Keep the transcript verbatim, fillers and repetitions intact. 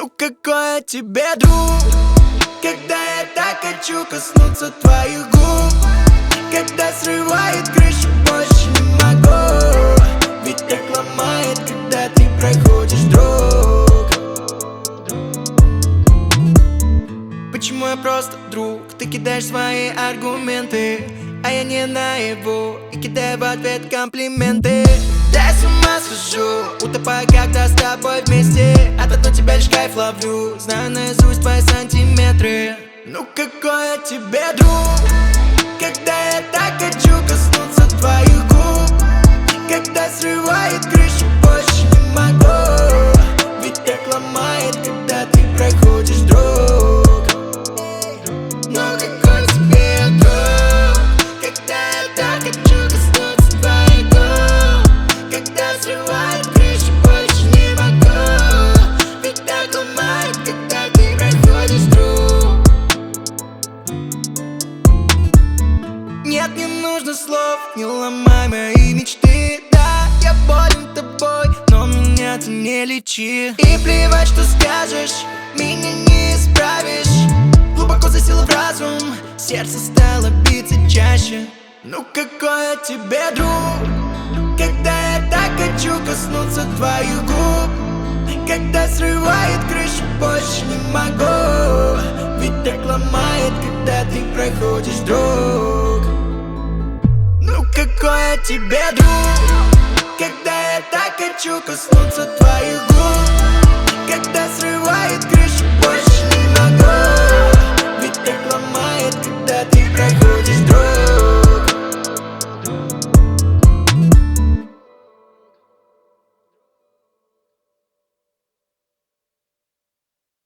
Ну какой я тебе друг, когда я так хочу коснуться твоих губ, когда срывает крышу, больше не могу. Ведь так ломает, когда ты проходишь, друг. Почему я просто друг? Ты кидаешь свои аргументы, а я не наяву и кидаю в ответ комплименты. Да я с ума схожу, утопаю, когда с тобой вместе. От одной тебя лишь кайф ловлю, знаю наизусть твои сантиметры. Ну какой я тебе друг, когда я так хочу коснуться твоих губ, когда срывает крышу, больше не могу. Ведь так ломает, когда ты проходишь, друг. Ну какой тебе я друг, когда я так хочу коснуться твоих губ, когда срывает крышу, больше не могу. Ведь так ломает, когда ты проходишь, друг. Нет, не нужно слов, не ломай мои мечты. Да, я болен тобой, но меня ты не лечи. И плевать, что скажешь, меня не исправишь. Глубоко засела в разум, сердце стало биться чаще. Ну какой я тебе друг, когда я так хочу коснуться твоих губ, когда срывает крышу, больше не могу. Ведь так ломает, когда ты проходишь, друг. Ну какой я тебе друг, когда я так хочу коснуться твоих губ, когда срывает крышу,